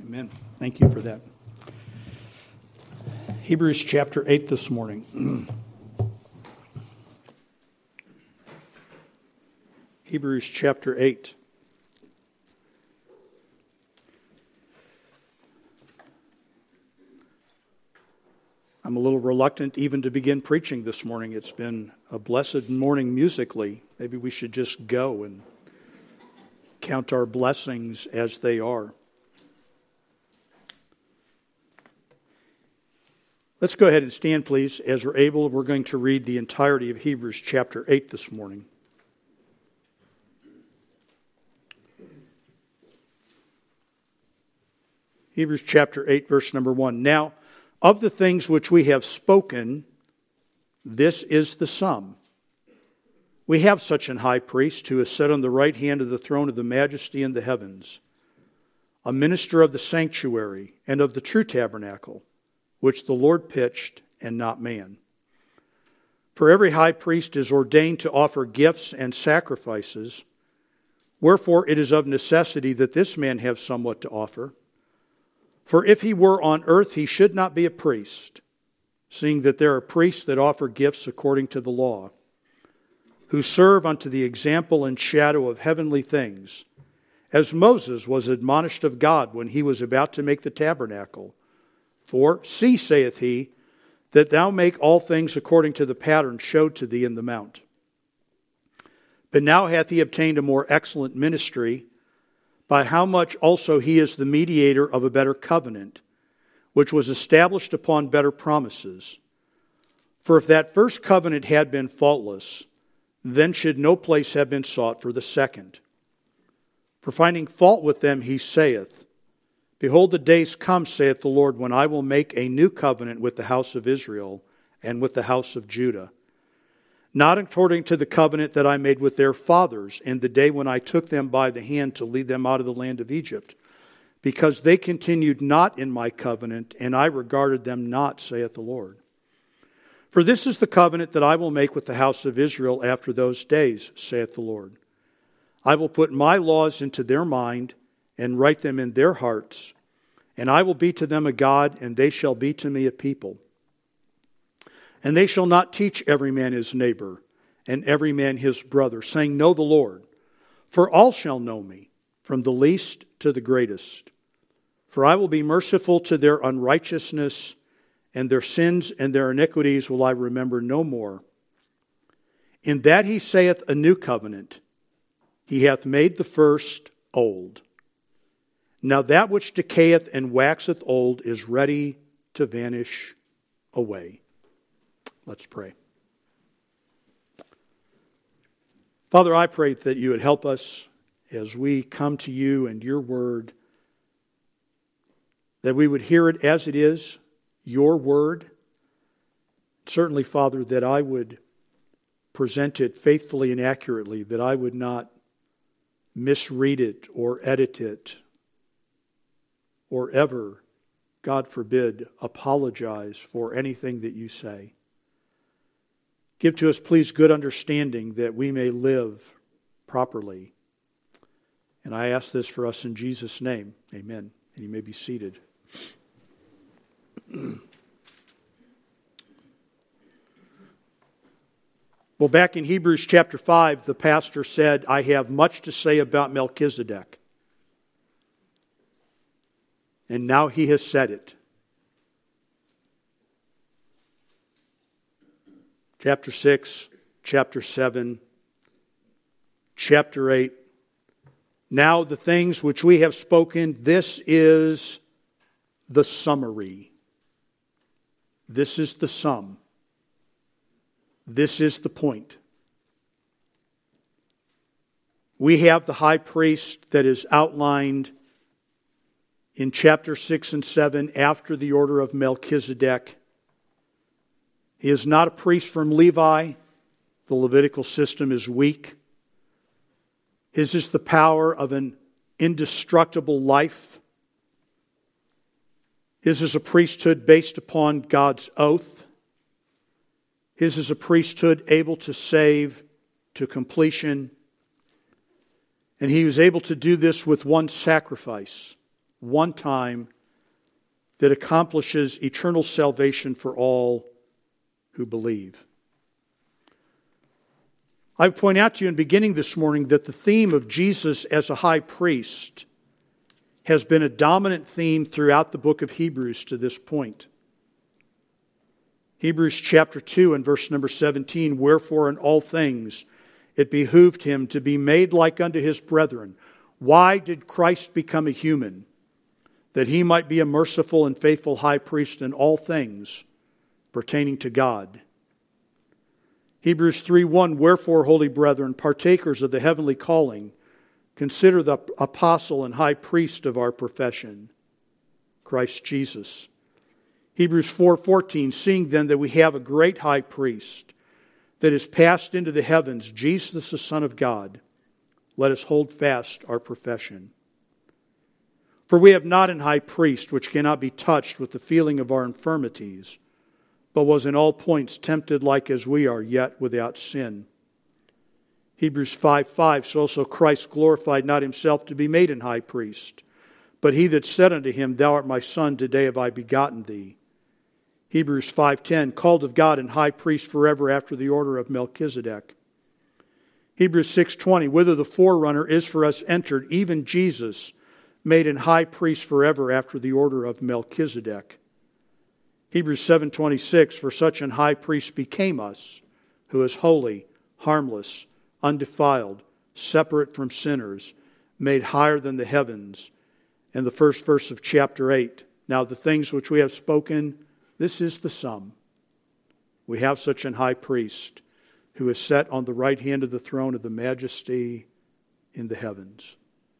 Amen. Thank you for that. Hebrews chapter 8 this morning. Hebrews chapter 8. I'm a little reluctant even to begin preaching this morning. It's been a blessed morning musically. Maybe we should just go and count our blessings as they are. Let's go ahead and stand, please. As we're able, we're going to read the entirety of Hebrews chapter 8 this morning. Hebrews chapter 8, verse number 1. Now, of the things which we have spoken, this is the sum. We have such an high priest who is set on the right hand of the throne of the majesty in the heavens, a minister of the sanctuary and of the true tabernacle, which the Lord pitched and not man. For every high priest is ordained to offer gifts and sacrifices, wherefore it is of necessity that this man have somewhat to offer. For if he were on earth, he should not be a priest, seeing that there are priests that offer gifts according to the law, who serve unto the example and shadow of heavenly things, as Moses was admonished of God when he was about to make the tabernacle. For, see, saith he, that thou make all things according to the pattern showed to thee in the mount. But now hath he obtained a more excellent ministry, by how much also he is the mediator of a better covenant, which was established upon better promises. For if that first covenant had been faultless, then should no place have been sought for the second. For finding fault with them he saith, Behold, the days come, saith the Lord, when I will make a new covenant with the house of Israel and with the house of Judah, not according to the covenant that I made with their fathers in the day when I took them by the hand to lead them out of the land of Egypt, because they continued not in my covenant, and I regarded them not, saith the Lord. For this is the covenant that I will make with the house of Israel after those days, saith the Lord. I will put my laws into their mind, and write them in their hearts, and I will be to them a God, and they shall be to me a people. And they shall not teach every man his neighbor, and every man his brother, saying, Know the Lord. For all shall know me, from the least to the greatest. For I will be merciful to their unrighteousness, and their sins and their iniquities will I remember no more. In that he saith a new covenant, he hath made the first old. Now that which decayeth and waxeth old is ready to vanish away. Let's pray. Father, I pray that you would help us as we come to you and your word, that we would hear it as it is, your word. Certainly, Father, that I would present it faithfully and accurately, that I would not misread it or edit it, or ever, God forbid, apologize for anything that you say. Give to us, please, good understanding that we may live properly. And I ask this for us in Jesus' name. Amen. And you may be seated. Well, back in Hebrews chapter 5, the pastor said, I have much to say about Melchizedek. And now he has said it. Chapter 6, chapter 7, chapter 8. Now the things which we have spoken, this is the summary. This is the sum. This is the point. We have the high priest that is outlined in chapter 6 and 7 after the order of Melchizedek. He is not a priest from Levi. The Levitical system is weak. His is the power of an indestructible life. His is a priesthood based upon God's oath. His is a priesthood able to save to completion. And he was able to do this with one sacrifice, one time that accomplishes eternal salvation for all who believe. I point out to you in beginning this morning that the theme of Jesus as a high priest has been a dominant theme throughout the book of Hebrews to this point. Hebrews chapter 2 and verse number 17, "Wherefore in all things it behooved him to be made like unto his brethren." Why did Christ become a human? That he might be a merciful and faithful high priest in all things pertaining to God. Hebrews 3:1, "Wherefore, holy brethren, partakers of the heavenly calling, consider the apostle and high priest of our profession, Christ Jesus." Hebrews 4:14, "Seeing then that we have a great high priest that is passed into the heavens, Jesus the Son of God, let us hold fast our profession. For we have not an high priest which cannot be touched with the feeling of our infirmities, but was in all points tempted like as we are, yet without sin." Hebrews 5:5, "So also Christ glorified not himself to be made an high priest, but he that said unto him, Thou art my son, today have I begotten thee." Hebrews 5:10, "Called of God and high priest forever after the order of Melchizedek." Hebrews 6:20, "Whither the forerunner is for us entered, even Jesus, made an high priest forever after the order of Melchizedek." Hebrews 7:26, "For such an high priest became us, who is holy, harmless, undefiled, separate from sinners, made higher than the heavens." And the first verse of chapter 8, "Now the things which we have spoken, this is the sum. We have such an high priest, who is set on the right hand of the throne of the majesty in the heavens."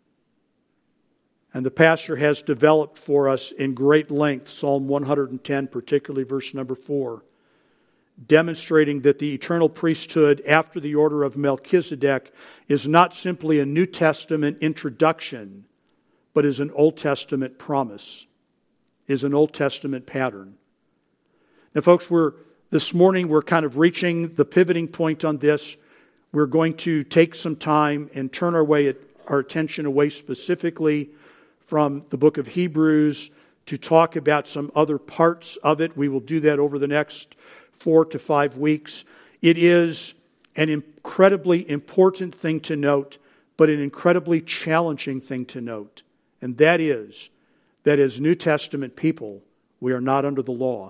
And the pastor has developed for us in great length Psalm 110, particularly verse number 4, demonstrating that the eternal priesthood after the order of Melchizedek is not simply a New Testament introduction, but is an Old Testament promise, is an Old Testament pattern. Now, folks, this morning we're kind of reaching the pivoting point on this. We're going to take some time and turn our attention away specifically from the book of Hebrews to talk about some other parts of it. We will do that over the next 4 to 5 weeks. It is an incredibly important thing to note, but an incredibly challenging thing to note. And that is that as New Testament people, we are not under the law.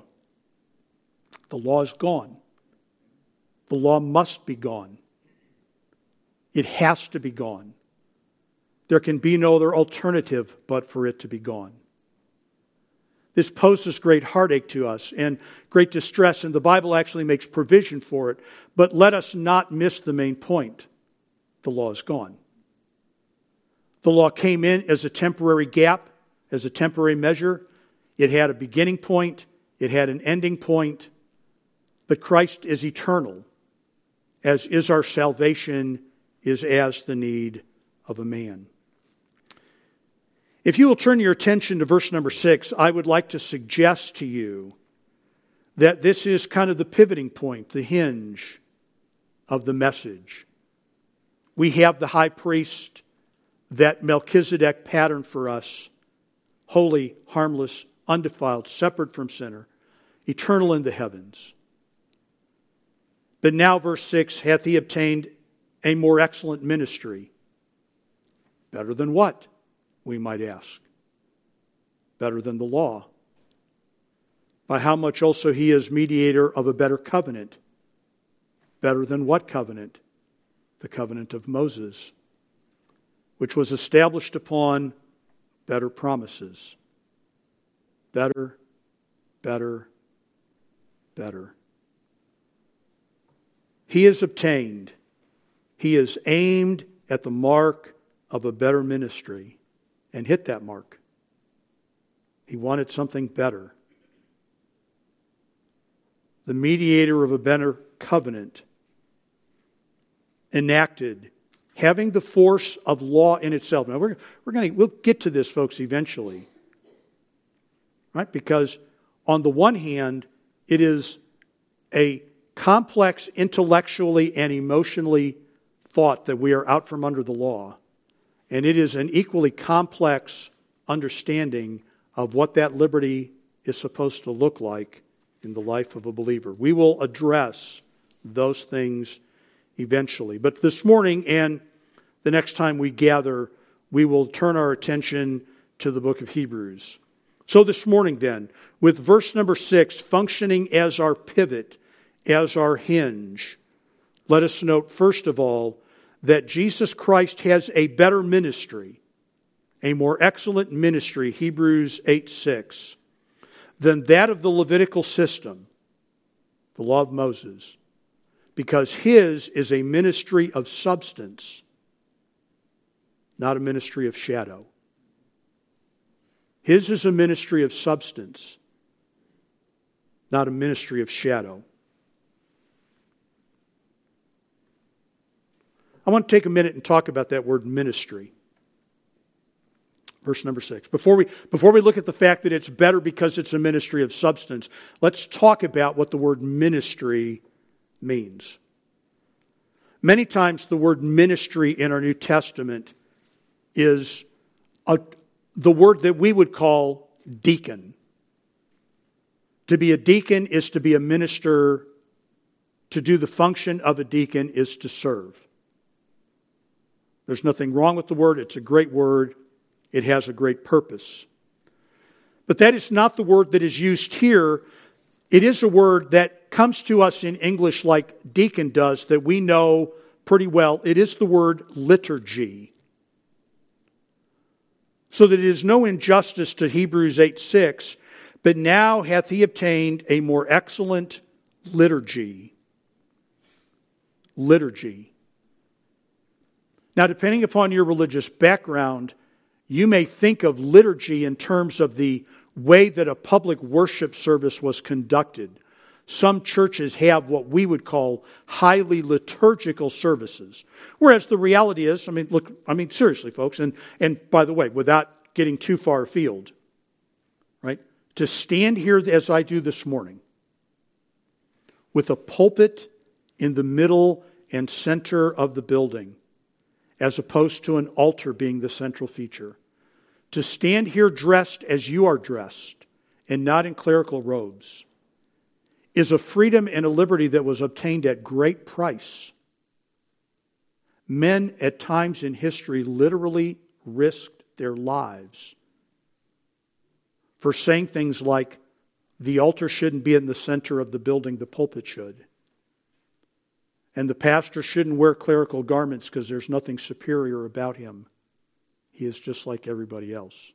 The law is gone. The law must be gone. It has to be gone. There can be no other alternative but for it to be gone. This poses great heartache to us and great distress, and the Bible actually makes provision for it. But let us not miss the main point. The law is gone. The law came in as a temporary gap, as a temporary measure. It had a beginning point. It had an ending point. But Christ is eternal, as is our salvation, is as the need of a man. If you will turn your attention to verse number 6, I would like to suggest to you that this is kind of the pivoting point, the hinge of the message. We have the high priest that Melchizedek patterned for us, holy, harmless, undefiled, separate from sinner, eternal in the heavens. But now, verse 6, hath he obtained a more excellent ministry. Better than what, we might ask? Better than the law. By how much also he is mediator of a better covenant. Better than what covenant? The covenant of Moses, which was established upon better promises. Better, better, better. He has obtained, he has aimed at the mark of a better ministry and hit that mark. He wanted something better. The mediator of a better covenant, enacted, having the force of law in itself. Now we'll get to this, folks, eventually, right? Because on the one hand, it is a complex intellectually and emotionally thought that we are out from under the law, and it is an equally complex understanding of what that liberty is supposed to look like in the life of a believer. We will address those things eventually. But this morning and the next time we gather, we will turn our attention to the book of Hebrews. So this morning then, with verse number 6 functioning as our pivot, as our hinge, let us note first of all that Jesus Christ has a better ministry, a more excellent ministry, Hebrews 8:6, than that of the Levitical system, the law of Moses, because his is a ministry of substance, not a ministry of shadow. His is a ministry of substance, not a ministry of shadow. I want to take a minute and talk about that word ministry. Verse number 6. Before we look at the fact that it's better because it's a ministry of substance, let's talk about what the word ministry means. Many times the word ministry in our New Testament is the word that we would call deacon. To be a deacon is to be a minister. To do the function of a deacon is to serve. There's nothing wrong with the word. It's a great word. It has a great purpose. But that is not the word that is used here. It is a word that comes to us in English like deacon does, that we know pretty well. It is the word liturgy. So that it is no injustice to Hebrews 8:6, but now hath he obtained a more excellent liturgy. Liturgy. Now, depending upon your religious background, you may think of liturgy in terms of the way that a public worship service was conducted. Some churches have what we would call highly liturgical services. Whereas the reality is, seriously, folks, and by the way, without getting too far afield, right? To stand here as I do this morning, with a pulpit in the middle and center of the building, as opposed to an altar being the central feature. To stand here dressed as you are dressed, and not in clerical robes, is a freedom and a liberty that was obtained at great price. Men at times in history literally risked their lives for saying things like, the altar shouldn't be in the center of the building, the pulpit should. And the pastor shouldn't wear clerical garments because there's nothing superior about him. He is just like everybody else.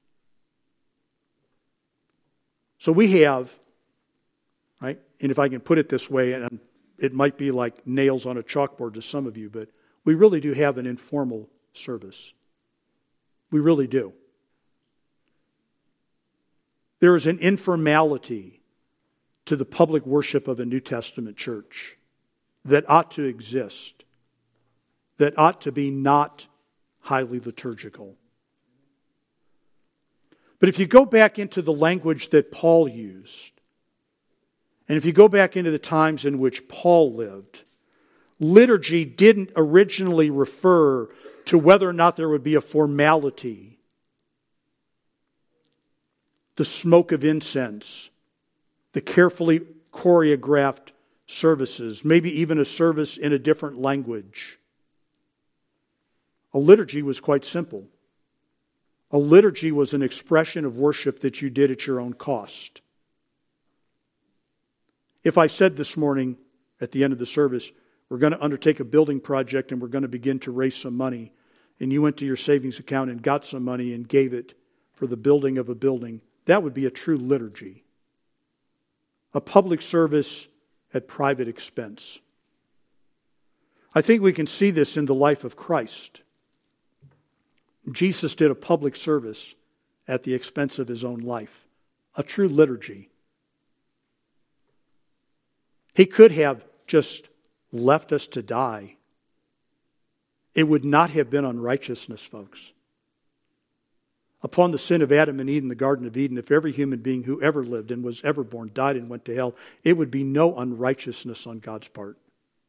So we have, right? And if I can put it this way, and it might be like nails on a chalkboard to some of you, but we really do have an informal service. We really do. There is an informality to the public worship of a New Testament church that ought to exist, that ought to be not highly liturgical. But if you go back into the language that Paul used, and if you go back into the times in which Paul lived, liturgy didn't originally refer to whether or not there would be a formality, the smoke of incense, the carefully choreographed services, maybe even a service in a different language. A liturgy was quite simple. A liturgy was an expression of worship that you did at your own cost. If I said this morning at the end of the service, we're going to undertake a building project and we're going to begin to raise some money, and you went to your savings account and got some money and gave it for the building of a building, that would be a true liturgy. A public service at private expense. I think we can see this in the life of Christ. Jesus did a public service at the expense of his own life. A true liturgy. He could have just left us to die. It would not have been unrighteousness, folks. Upon the sin of Adam and Eve in the Garden of Eden, if every human being who ever lived and was ever born died and went to hell, it would be no unrighteousness on God's part.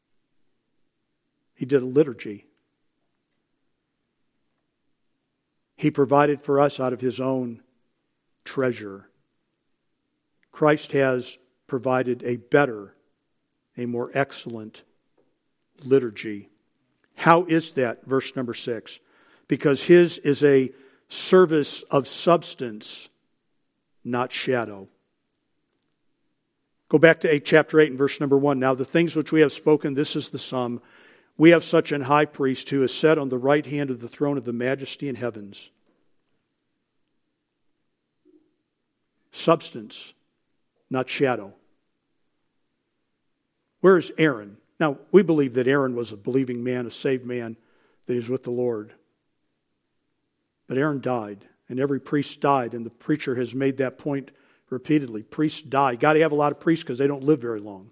He did a liturgy. He provided for us out of His own treasure. Christ has provided a better, a more excellent liturgy. How is that? Verse number 6. Because His is a service of substance, not shadow. Go back to chapter 8 and verse number 1. Now the things which we have spoken, this is the sum. We have such an high priest who is set on the right hand of the throne of the majesty in heavens. Substance, not shadow. Where is Aaron? Now, we believe that Aaron was a believing man, a saved man, that is with the Lord. But Aaron died, and every priest died, and the preacher has made that point repeatedly. Priests die. Got to have a lot of priests because they don't live very long.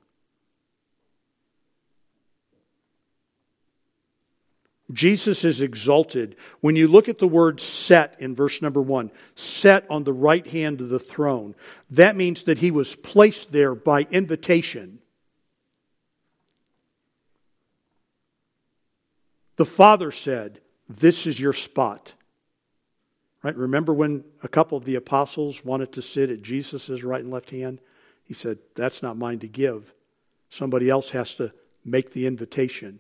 Jesus is exalted. When you look at the word set in verse number 1, set on the right hand of the throne, that means that He was placed there by invitation. The Father said, "This is your spot." Right? Remember when a couple of the apostles wanted to sit at Jesus' right and left hand? He said, "That's not mine to give. Somebody else has to make the invitation."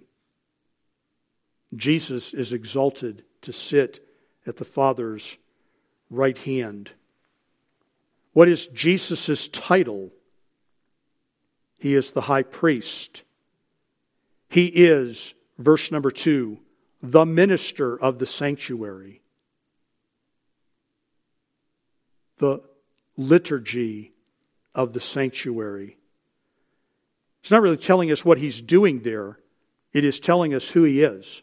Jesus is exalted to sit at the Father's right hand. What is Jesus' title? He is the high priest. He is, verse number 2, the minister of the sanctuary. The liturgy of the sanctuary. It's not really telling us what He's doing there. It is telling us who He is.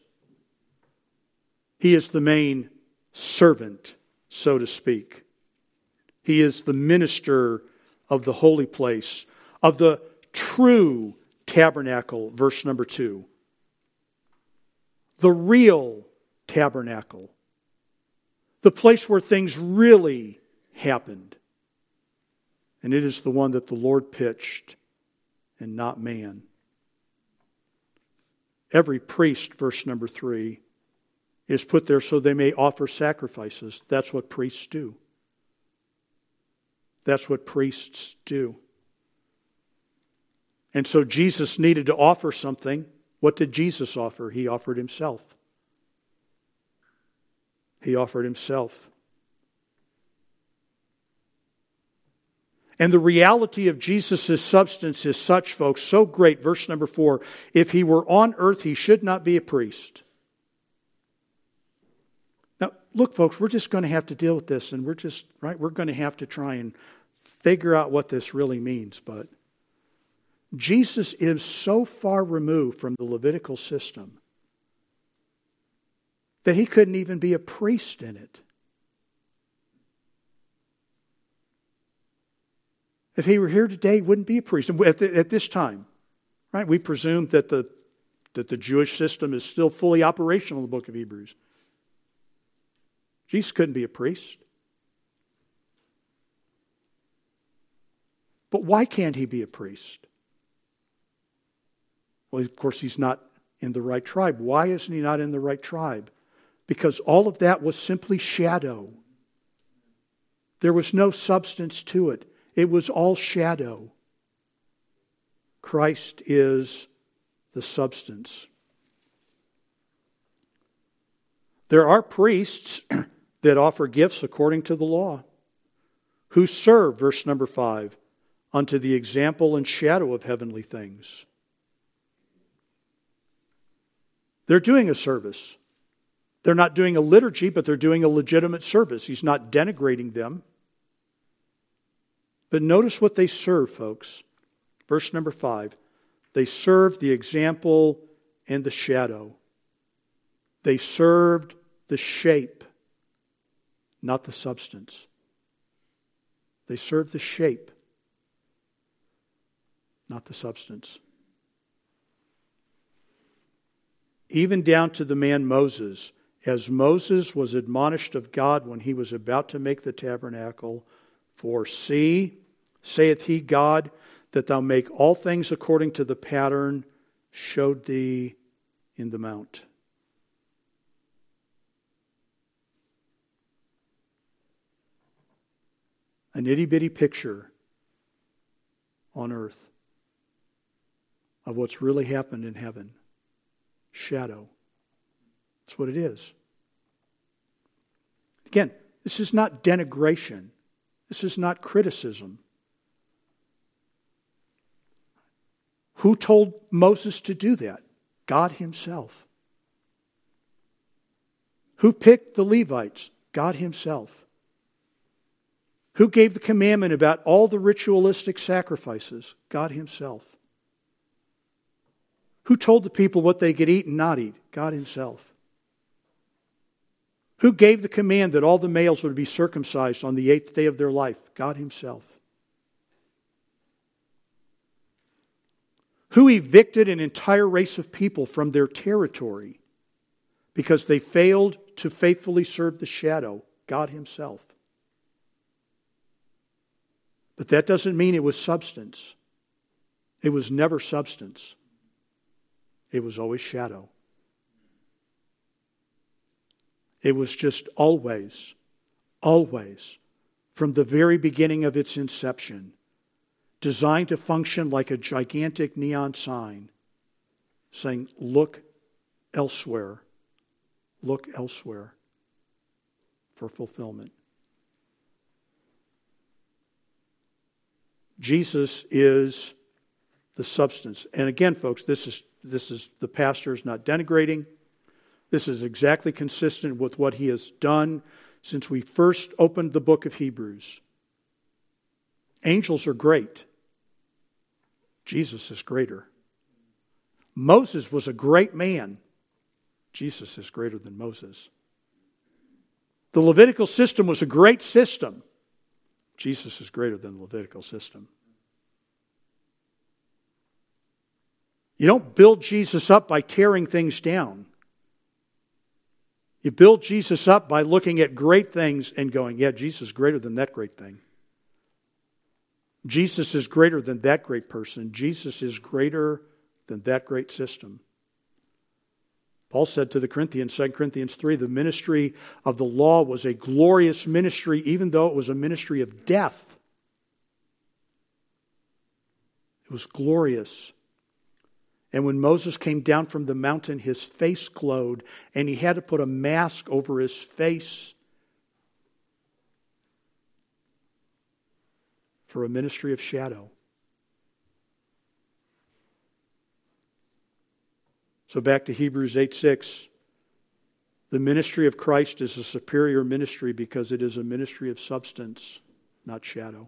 He is the main servant, so to speak. He is the minister of the holy place, of the true tabernacle, verse number 2. The real tabernacle. The place where things really happened. And it is the one that the Lord pitched and not man. Every priest, verse number 3, is put there so they may offer sacrifices. That's what priests do. That's what priests do. And so Jesus needed to offer something. What did Jesus offer? He offered Himself. He offered Himself. And the reality of Jesus' substance is such, folks, so great. Verse number 4, if He were on earth, He should not be a priest. Now, look, folks, we're just going to have to deal with this, and we're going to have to try and figure out what this really means. But Jesus is so far removed from the Levitical system that He couldn't even be a priest in it. If He were here today, He wouldn't be a priest. And at this time, right? We presume that the Jewish system is still fully operational in the book of Hebrews. Jesus couldn't be a priest. But why can't He be a priest? Well, of course, He's not in the right tribe. Why isn't He not in the right tribe? Because all of that was simply shadow. There was no substance to it. It was all shadow. Christ is the substance. There are priests that offer gifts according to the law, who serve, verse number 5, unto the example and shadow of heavenly things. They're doing a service. They're not doing a liturgy, but they're doing a legitimate service. He's not denigrating them. But notice what they serve, folks. Verse number 5. They served the example and the shadow. They served the shape, not the substance. They served the shape, not the substance. Even down to the man Moses. As Moses was admonished of God when he was about to make the tabernacle, for see, saith he God, that thou make all things according to the pattern showed thee in the mount. An itty-bitty picture on earth of what's really happened in heaven. Shadow. That's what it is. Again, this is not denigration. This is not criticism. Who told Moses to do that? God himself. Who picked the Levites? God himself. Who gave the commandment about all the ritualistic sacrifices? God himself. Who told the people what they could eat and not eat? God himself. Who gave the command that all the males would be circumcised on the 8th day of their life? God himself. Who evicted an entire race of people from their territory because they failed to faithfully serve the shadow? God himself. But that doesn't mean it was substance. It was never substance. It was always shadow. It was just always, from the very beginning of its inception, designed to function like a gigantic neon sign saying, look elsewhere for fulfillment. Jesus is the substance. And again, folks, this is the pastor is not denigrating. This is exactly consistent with what he has done since we first opened the book of Hebrews. Angels are great. Jesus is greater. Moses was a great man. Jesus is greater than Moses. The Levitical system was a great system. Jesus is greater than the Levitical system. You don't build Jesus up by tearing things down. You build Jesus up by looking at great things and going, yeah, Jesus is greater than that great thing. Jesus is greater than that great person. Jesus is greater than that great system. Paul said to the Corinthians, 2 Corinthians 3, the ministry of the law was a glorious ministry, even though it was a ministry of death. It was glorious. And when Moses came down from the mountain, his face glowed, and he had to put a mask over his face for a ministry of shadow. So back to Hebrews 8:6. The ministry of Christ is a superior ministry because it is a ministry of substance, not shadow.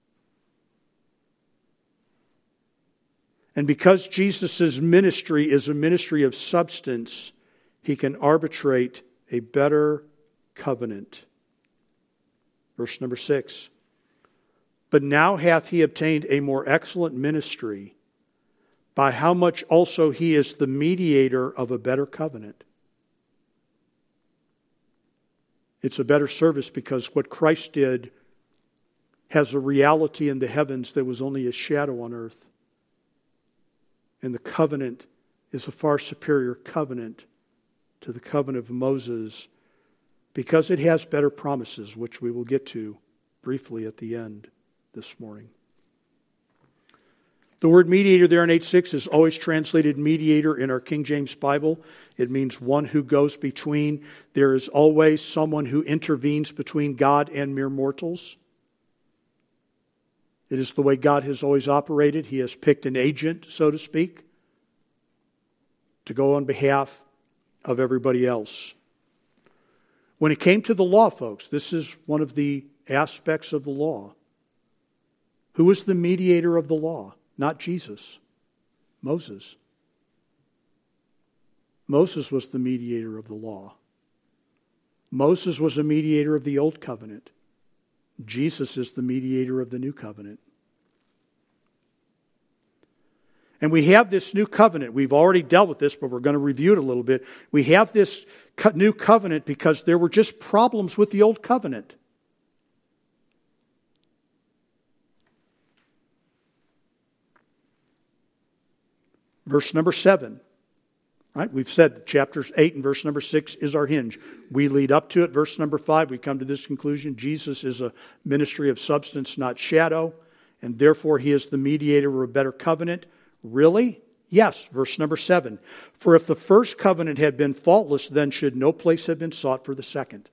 And because Jesus' ministry is a ministry of substance, he can arbitrate a better covenant. Verse number 6. But now hath he obtained a more excellent ministry, by how much also he is the mediator of a better covenant. It's a better service because what Christ did has a reality in the heavens that was only a shadow on earth. And the covenant is a far superior covenant to the covenant of Moses because it has better promises, which we will get to briefly at the end this morning. The word mediator there in 8:6 is always translated mediator in our King James Bible. It means one who goes between. There is always someone who intervenes between God and mere mortals. It is the way God has always operated. He has picked an agent, so to speak, to go on behalf of everybody else. When it came to the law, folks, this is one of the aspects of the law. Who was the mediator of the law? Not Jesus. Moses. Moses was the mediator of the law. Moses was a mediator of the old covenant. Jesus is the mediator of the new covenant. And we have this new covenant. We've already dealt with this, but we're going to review it a little bit. We have this new covenant because there were just problems with the old covenant. Verse number 7. Right? We've said chapters 8 and verse number 6 is our hinge. We lead up to it. Verse number 5, we come to this conclusion. Jesus is a ministry of substance, not shadow, and therefore he is the mediator of a better covenant. Really? Yes. Verse number 7. For if the first covenant had been faultless, then should no place have been sought for the second.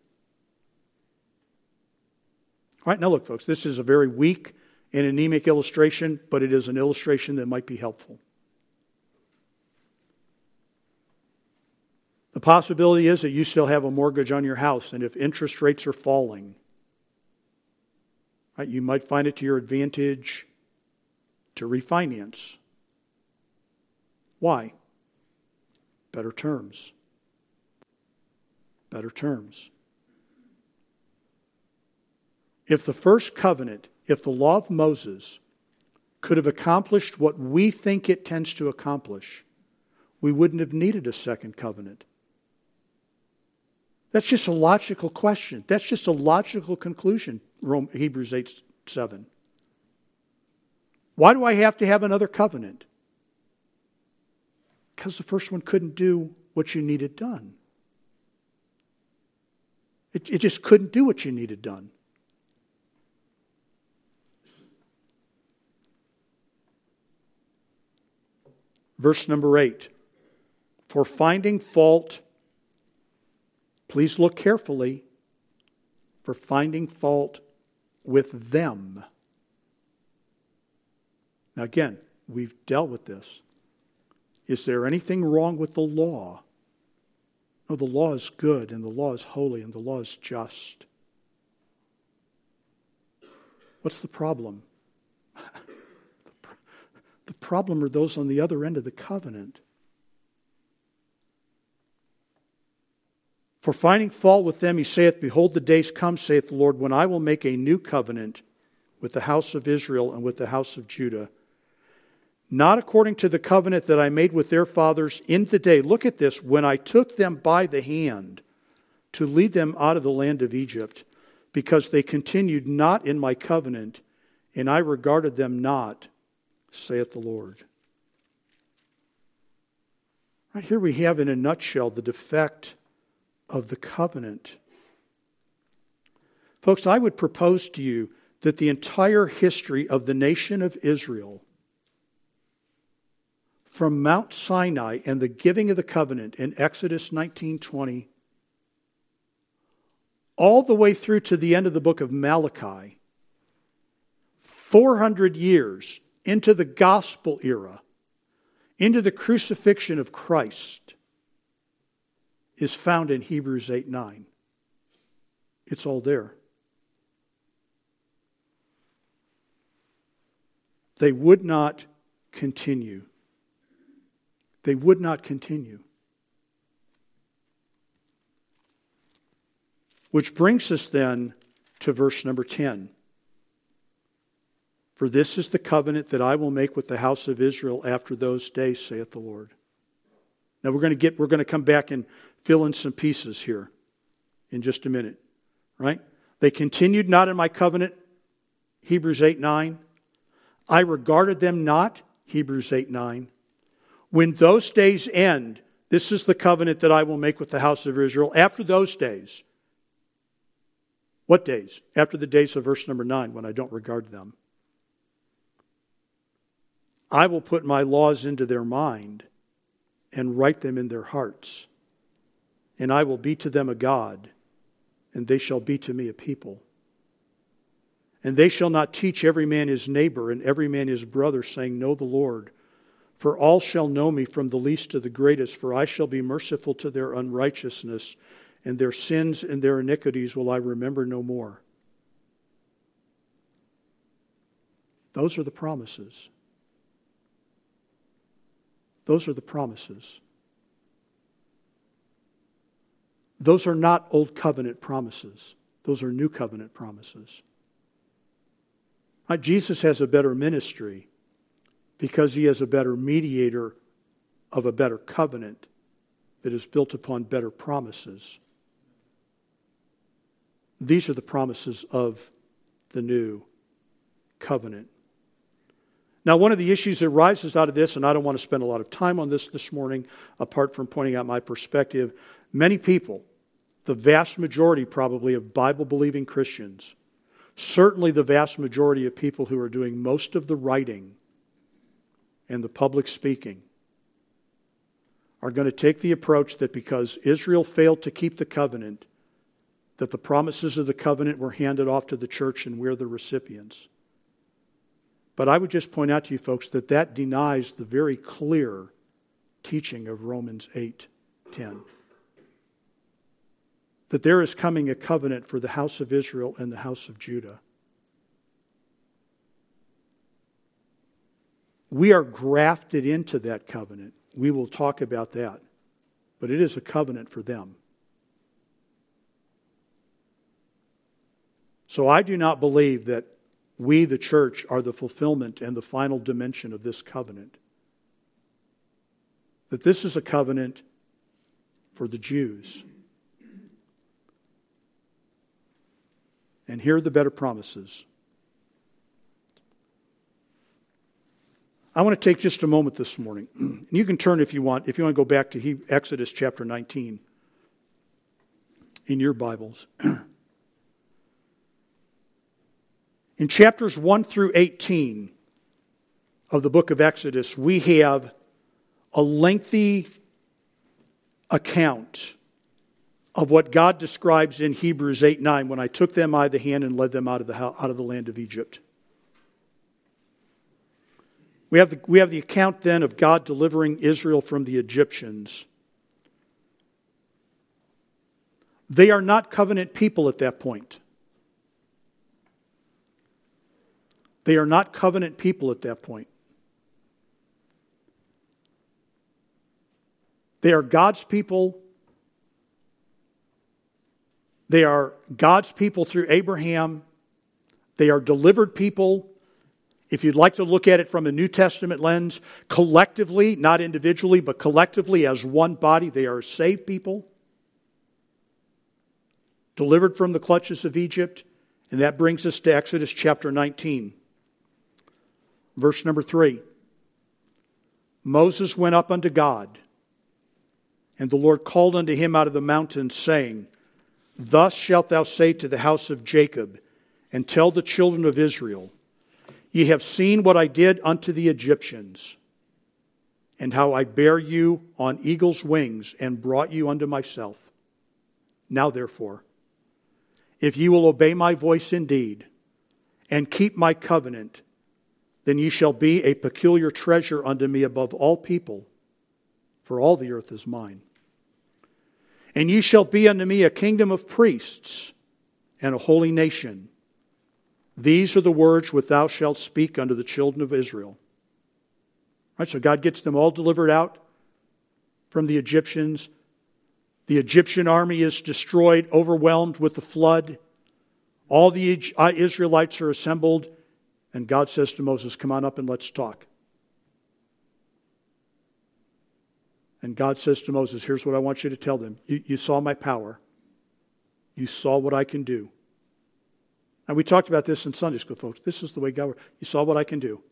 All right, now look, folks, this is a very weak and anemic illustration, but it is an illustration that might be helpful. The possibility is that you still have a mortgage on your house, and if interest rates are falling, right, you might find it to your advantage to refinance. Why? Better terms. Better terms. If the first covenant, if the law of Moses could have accomplished what we think it tends to accomplish, we wouldn't have needed a second covenant. That's just a logical question. That's just a logical conclusion, Hebrews 8:7. Why do I have to have another covenant? Because the first one couldn't do what you needed done. It just couldn't do what you needed done. Verse number 8. For finding fault, please look carefully, for finding fault with them. Now again, we've dealt with this. Is there anything wrong with the law? No, the law is good, and the law is holy, and the law is just. What's the problem? The problem are those on the other end of the covenant. For finding fault with them, he saith, Behold, the days come, saith the Lord, when I will make a new covenant with the house of Israel and with the house of Judah. Not according to the covenant that I made with their fathers in the day, look at this, when I took them by the hand to lead them out of the land of Egypt, because they continued not in my covenant, and I regarded them not, saith the Lord. Right here we have in a nutshell the defect of the covenant. Folks, I would propose to you that the entire history of the nation of Israel, from Mount Sinai and the giving of the covenant in Exodus 19:20, all the way through to the end of the book of Malachi, 400 years into the gospel era, into the crucifixion of Christ, is found in Hebrews 8:9. It's all there. They would not continue. They would not continue. Which brings us then to verse number 10. For this is the covenant that I will make with the house of Israel after those days, saith the Lord. Now we're going to come back and fill in some pieces here in just a minute. Right? They continued not in my covenant, Hebrews 8:9. I regarded them not, Hebrews 8:9. When those days end, this is the covenant that I will make with the house of Israel after those days. What days? After the days of verse number 9, when I don't regard them. I will put my laws into their mind and write them in their hearts. And I will be to them a God, and they shall be to me a people. And they shall not teach every man his neighbor and every man his brother, saying, Know the Lord. For all shall know me from the least to the greatest, for I shall be merciful to their unrighteousness, and their sins and their iniquities will I remember no more. Those are the promises. Those are the promises. Those are not old covenant promises. Those are new covenant promises. Jesus has a better ministry because he is a better mediator of a better covenant that is built upon better promises. These are the promises of the new covenant. Now, one of the issues that arises out of this, and I don't want to spend a lot of time on this morning, apart from pointing out my perspective, many people, the vast majority probably of Bible-believing Christians, certainly the vast majority of people who are doing most of the writing and the public speaking, are going to take the approach that because Israel failed to keep the covenant, that the promises of the covenant were handed off to the church and we're the recipients. But I would just point out to you folks that denies the very clear teaching of Romans 8:10. That there is coming a covenant for the house of Israel and the house of Judah. We are grafted into that covenant. We will talk about that. But it is a covenant for them. So I do not believe that we, the church, are the fulfillment and the final dimension of this covenant. That this is a covenant for the Jews. And here are the better promises. I want to take just a moment this morning. And you can turn if you want to go back to Exodus chapter 19 in your Bibles. In chapters 1 through 18 of the book of Exodus, we have a lengthy account of what God describes in Hebrews 8:9, when I took them by the hand and led them out of the land of Egypt. We have the account then of God delivering Israel from the Egyptians. They are not covenant people at that point. They are not covenant people at that point. They are God's people. They are God's people through Abraham. They are delivered people. If you'd like to look at it from a New Testament lens, collectively, not individually, but collectively as one body, they are saved people. Delivered from the clutches of Egypt. And that brings us to Exodus chapter 19. Verse number 3. Moses went up unto God, and the Lord called unto him out of the mountains, saying, Thus shalt thou say to the house of Jacob, and tell the children of Israel, Ye have seen what I did unto the Egyptians, and how I bare you on eagle's wings, and brought you unto myself. Now therefore, if ye will obey my voice indeed, and keep my covenant, then ye shall be a peculiar treasure unto me above all people, for all the earth is mine. And ye shall be unto me a kingdom of priests and a holy nation. These are the words which thou shalt speak unto the children of Israel. Right, so God gets them all delivered out from the Egyptians. The Egyptian army is destroyed, overwhelmed with the flood. All the Israelites are assembled. And God says to Moses, come on up and let's talk. And God says to Moses, here's what I want you to tell them. You saw my power. You saw what I can do. And we talked about this in Sunday school, folks. This is the way God works. You saw what I can do.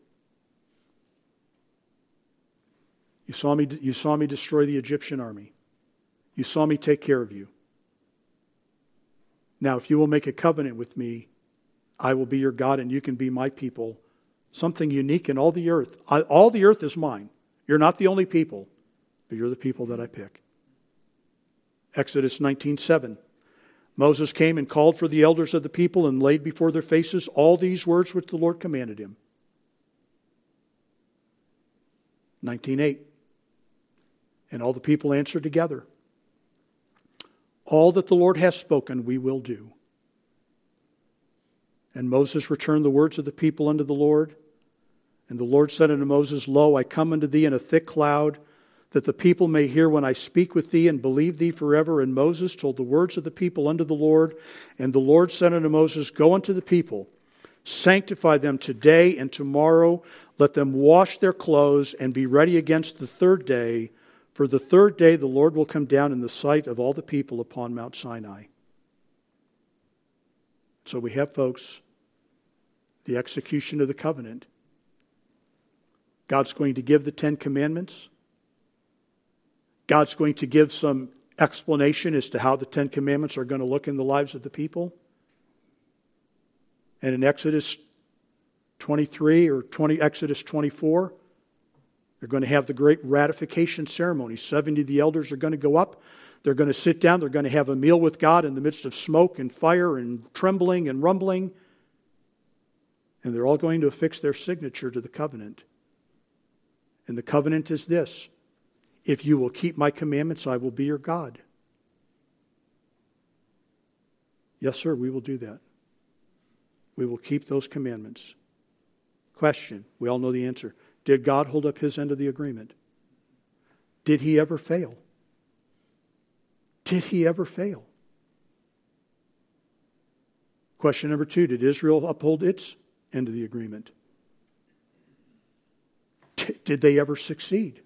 You saw me destroy the Egyptian army. You saw me take care of you. Now, if you will make a covenant with me, I will be your God and you can be my people. Something unique in all the earth. All the earth is mine. You're not the only people, but you're the people that I pick. Exodus 19:7. Moses came and called for the elders of the people and laid before their faces all these words which the Lord commanded him. 19:8. And all the people answered together, all that the Lord has spoken we will do. And Moses returned the words of the people unto the Lord. And the Lord said unto Moses, Lo, I come unto thee in a thick cloud, that the people may hear when I speak with thee and believe thee forever. And Moses told the words of the people unto the Lord. And the Lord said unto Moses, Go unto the people, sanctify them today and tomorrow. Let them wash their clothes and be ready against the third day. For the third day the Lord will come down in the sight of all the people upon Mount Sinai. So we have, folks, the execution of the covenant. God's going to give the 10 Commandments. God's going to give some explanation as to how the 10 Commandments are going to look in the lives of the people. And in Exodus 23 or Exodus 24, they're going to have the great ratification ceremony. 70 of the elders are going to go up. They're going to sit down. They're going to have a meal with God in the midst of smoke and fire and trembling and rumbling. And they're all going to affix their signature to the covenant. And the covenant is this: if you will keep my commandments, I will be your God. Yes, sir, we will do that. We will keep those commandments. Question, we all know the answer. Did God hold up his end of the agreement? Did he ever fail? Did he ever fail? Question number 2, did Israel uphold its end of the agreement? Did they ever succeed?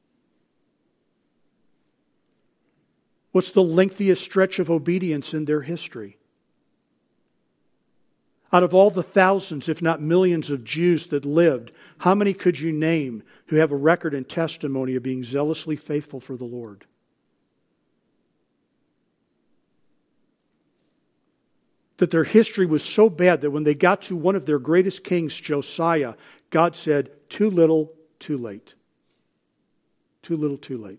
What's the lengthiest stretch of obedience in their history? Out of all the thousands, if not millions of Jews that lived, how many could you name who have a record and testimony of being zealously faithful for the Lord? That their history was so bad that when they got to one of their greatest kings, Josiah, God said, too little, too late. Too little, too late.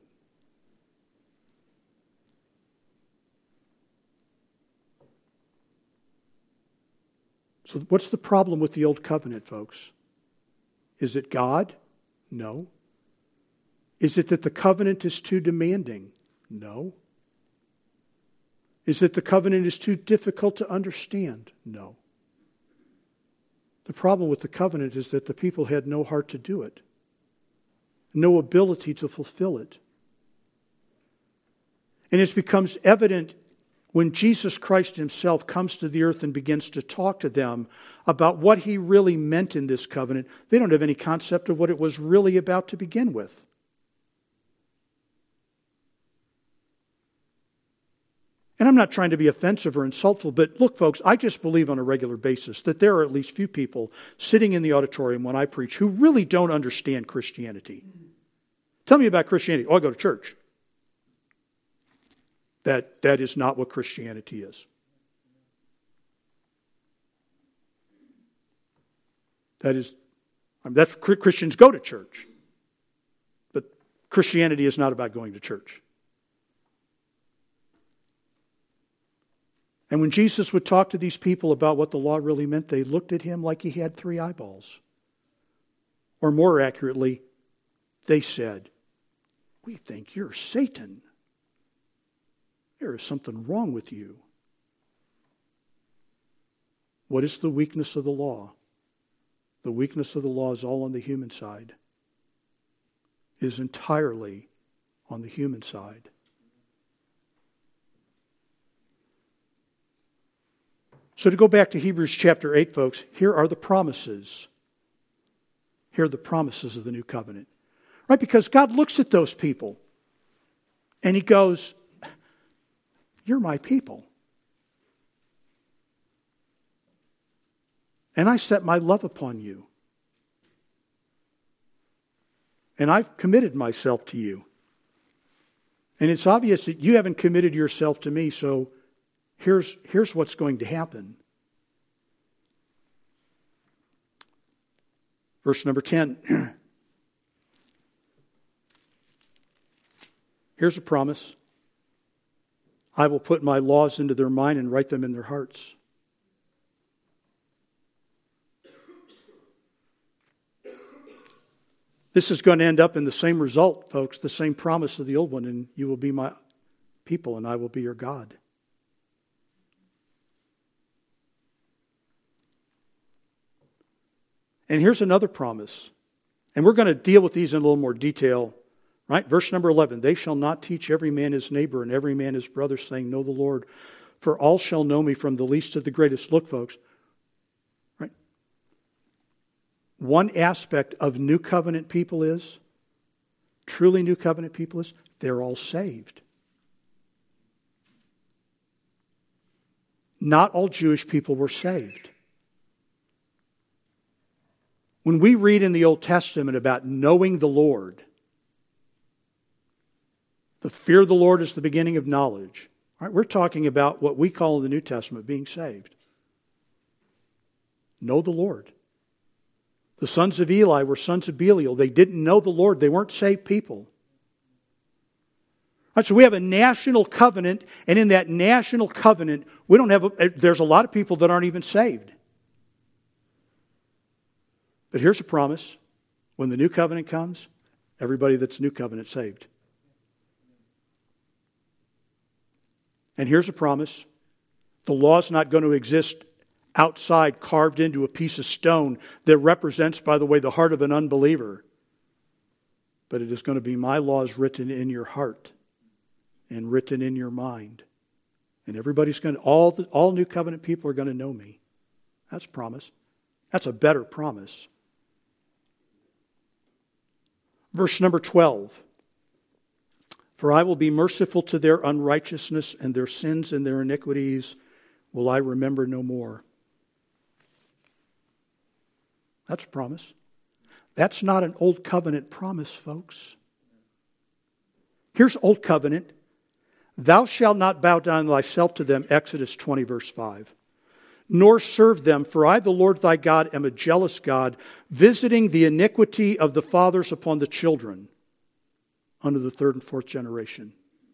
So what's the problem with the Old Covenant, folks? Is it God? No. Is it that the covenant is too demanding? No. Is it the covenant is too difficult to understand? No. The problem with the covenant is that the people had no heart to do it, no ability to fulfill it. And it becomes evident when Jesus Christ himself comes to the earth and begins to talk to them about what he really meant in this covenant. They don't have any concept of what it was really about to begin with. And I'm not trying to be offensive or insultful, but look, folks, I just believe on a regular basis that there are at least few people sitting in the auditorium when I preach who really don't understand Christianity. Tell me about Christianity. Oh, I go to church. That is not what Christianity is. That's Christians go to church. But Christianity is not about going to church. And when Jesus would talk to these people about what the law really meant, they looked at him like he had 3 eyeballs. Or more accurately, they said, "We think you're Satan. There is something wrong with you." What is the weakness of the law? The weakness of the law is all on the human side. It is entirely on the human side. So to go back to Hebrews chapter 8, folks, here are the promises. Here are the promises of the new covenant. Right? Because God looks at those people and he goes, "You're my people. And I set my love upon you. And I've committed myself to you. And it's obvious that you haven't committed yourself to me, so here's what's going to happen." Verse number 10. Here's a promise. "I will put my laws into their mind and write them in their hearts." This is going to end up in the same result, folks, the same promise of the old one, and you will be my people and I will be your God. And here's another promise. And we're going to deal with these in a little more detail. Right? Verse number 11. "They shall not teach every man his neighbor and every man his brother, saying, Know the Lord. For all shall know me from the least to the greatest." Look, folks. Right? One aspect of new covenant people is, truly new covenant people is, they're all saved. Not all Jewish people were saved. When we read in the Old Testament about knowing the Lord, the fear of the Lord is the beginning of knowledge. All right, we're talking about what we call in the New Testament being saved. Know the Lord. The sons of Eli were sons of Belial. They didn't know the Lord. They weren't saved people. All right, so we have a national covenant, and in that national covenant, there's a lot of people that aren't even saved. But here's a promise. When the new covenant comes, everybody that's new covenant saved. And here's a promise. The law's not going to exist outside, carved into a piece of stone that represents, by the way, the heart of an unbeliever. But it is going to be my laws written in your heart and written in your mind. And everybody's going to, all new covenant people are going to know me. That's a promise. That's a better promise. Verse number 12. For I will be merciful to their unrighteousness, and their sins and their iniquities will I remember no more. That's a promise. That's not an old covenant promise, folks. Here's old covenant. Thou shalt not bow down thyself to them, Exodus 20, verse 5. Nor serve them, for I, the Lord thy God, am a jealous God, visiting the iniquity of the fathers upon the children, unto the third and fourth generation.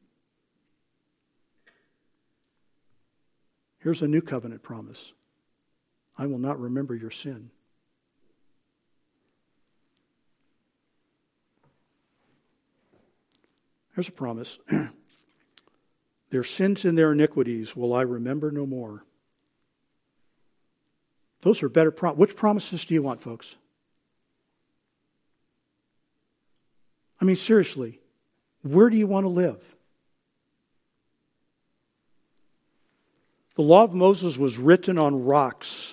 Here's a new covenant promise. I will not remember your sin. Here's a promise. Their sins and their iniquities will I remember no more. Those are better promises. Which promises do you want, folks? I mean, seriously, where do you want to live? The law of Moses was written on rocks.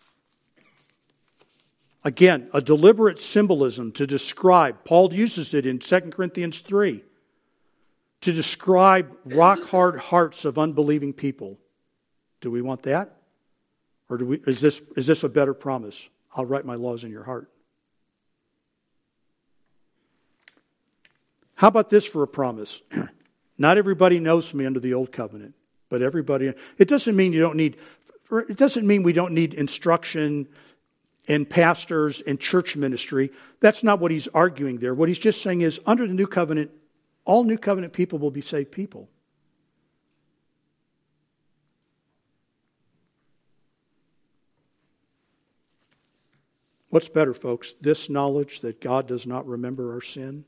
Again, a deliberate symbolism to describe. Paul uses it in 2 Corinthians 3 to describe rock-hard hearts of unbelieving people. Do we want that? Or is this a better promise? I'll write my laws in your heart. How about this for a promise? Not everybody knows me under the old covenant, but everybody. It doesn't mean we don't need instruction and pastors and church ministry. That's not what he's arguing there. What he's just saying is under the new covenant, all new covenant people will be saved people. What's better, folks? This knowledge that God does not remember our sin?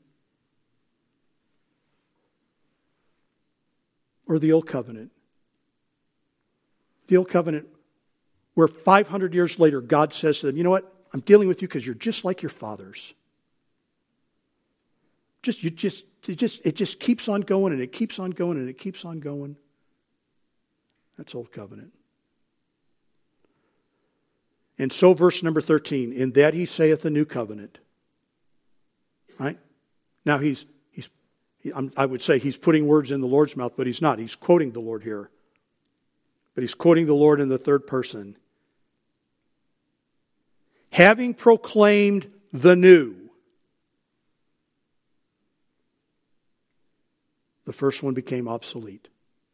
Or the old covenant? The old covenant where 500 years later God says to them, you know what? I'm dealing with you because you're just like your fathers. It just keeps on going and it keeps on going and it keeps on going. That's old covenant. And so verse number 13, in that he saith the new covenant. Right? Now I would say he's putting words in the Lord's mouth, but he's not. He's quoting the Lord here. But he's quoting the Lord in the third person. Having proclaimed the new. The first one became obsolete.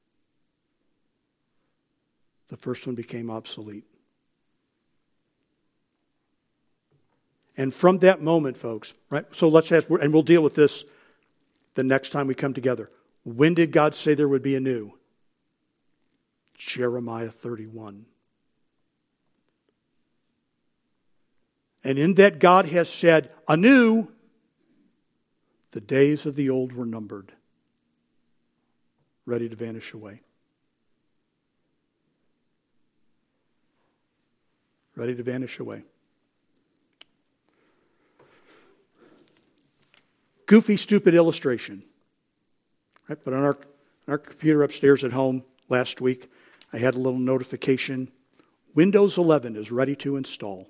The first one became obsolete. And from that moment, folks, right? So let's ask, and we'll deal with this the next time we come together. When did God say there would be a new? Jeremiah 31. And in that God has said, anew, the days of the old were numbered, ready to vanish away. Ready to vanish away. Goofy, stupid illustration. Right? But on our computer upstairs at home last week, I had a little notification. Windows 11 is ready to install.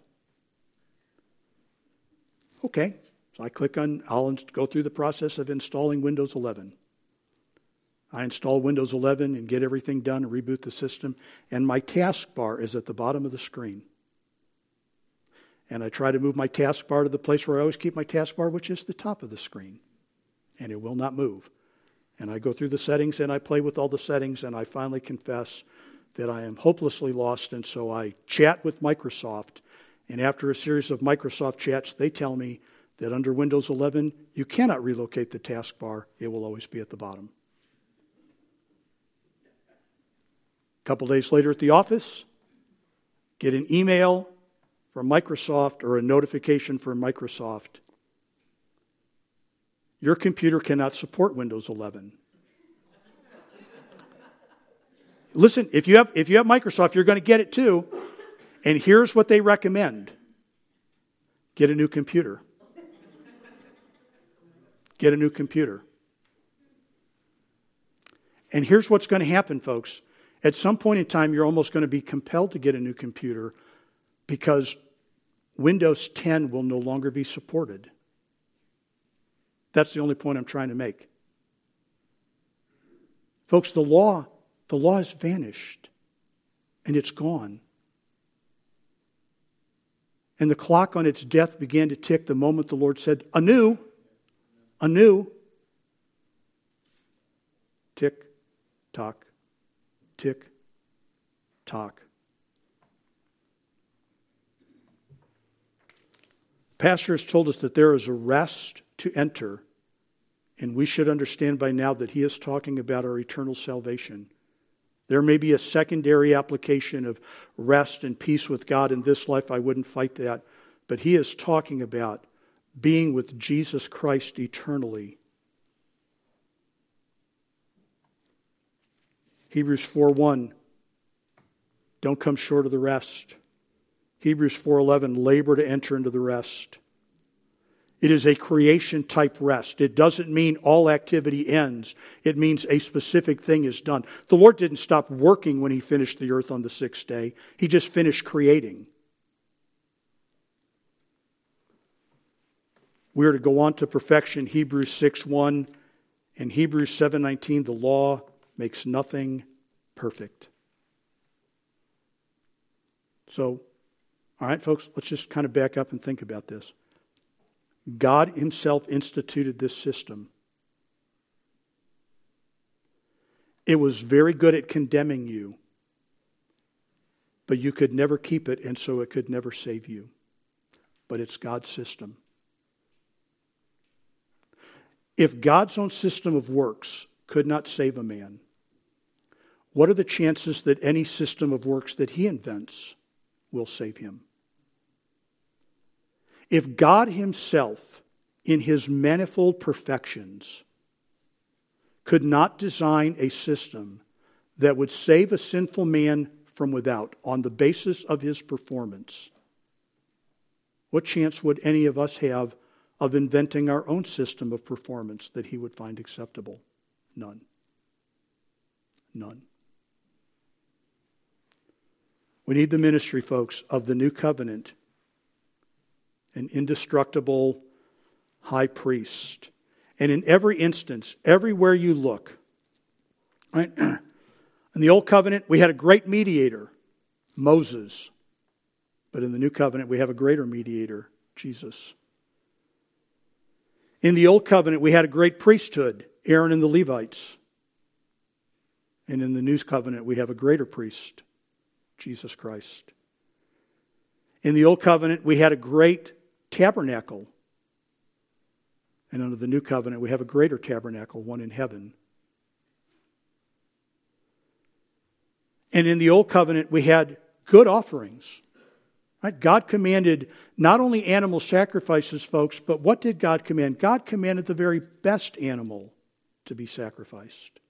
Okay. So I click on, I'll go through the process of installing Windows 11. I install Windows 11 and get everything done and reboot the system. And my taskbar is at the bottom of the screen. and I try to move my taskbar to the place where I always keep my taskbar, which is the top of the screen. And it will not move. And I go through the settings and I play with all the settings, and I finally confess that I am hopelessly lost. And so I chat with Microsoft. And after a series of Microsoft chats, they tell me that under Windows 11, you cannot relocate the taskbar. It will always be at the bottom. A couple days later at the office, get an email from Microsoft or a notification from Microsoft. Your computer cannot support Windows 11. Listen, if you have Microsoft, you're going to get it too. And here's what they recommend. Get a new computer. Get a new computer. And here's what's going to happen, folks. At some point in time, you're almost going to be compelled to get a new computer because Windows 10 will no longer be supported. That's the only point I'm trying to make. Folks, the law has vanished, and it's gone. And the clock on its death began to tick the moment the Lord said, anew, tick, tock, tick, tock. Pastor has told us that there is a rest to enter, and we should understand by now that he is talking about our eternal salvation. There may be a secondary application of rest and peace with God in this life. I wouldn't fight that. But he is talking about being with Jesus Christ eternally. Hebrews 4:1, don't come short of the rest. Hebrews 4:11, labor to enter into the rest. It is a creation-type rest. It doesn't mean all activity ends. It means a specific thing is done. The Lord didn't stop working when he finished the earth on the sixth day. He just finished creating. We are to go on to perfection, Hebrews 6:1 and Hebrews 7:19. The law makes nothing perfect. So, all right, folks, let's just kind of back up and think about this. God himself instituted this system. It was very good at condemning you, but you could never keep it, and so it could never save you. But it's God's system. If God's own system of works could not save a man, what are the chances that any system of works that he invents will save him? If God himself, in his manifold perfections, could not design a system that would save a sinful man from without on the basis of his performance, what chance would any of us have of inventing our own system of performance that he would find acceptable? None. None. We need the ministry, folks, of the new covenant, an indestructible high priest. And in every instance, everywhere you look, right? In the old covenant, we had a great mediator, Moses. But in the new covenant, we have a greater mediator, Jesus. In the old covenant, we had a great priesthood, Aaron and the Levites. And in the new covenant, we have a greater priest, Jesus Christ. In the old covenant, we had a great tabernacle. And under the new covenant, we have a greater tabernacle, one in heaven. And in the old covenant, we had good offerings. Right? God commanded not only animal sacrifices, folks, but what did God command? God commanded the very best animal to be sacrificed.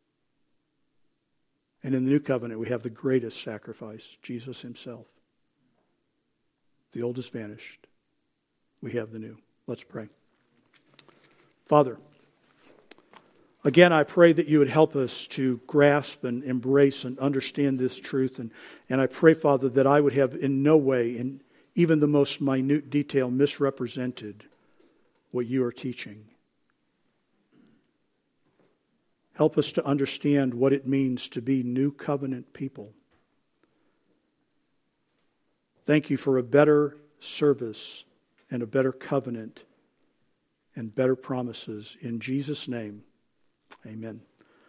And in the new covenant, we have the greatest sacrifice, Jesus himself. The old has vanished. We have the new. Let's pray. Father, again, I pray that you would help us to grasp and embrace and understand this truth. And I pray, Father, that I would have in no way, in even the most minute detail, misrepresented what you are teaching. Help us to understand what it means to be new covenant people. Thank you for a better service and a better covenant and better promises. In Jesus' name, amen.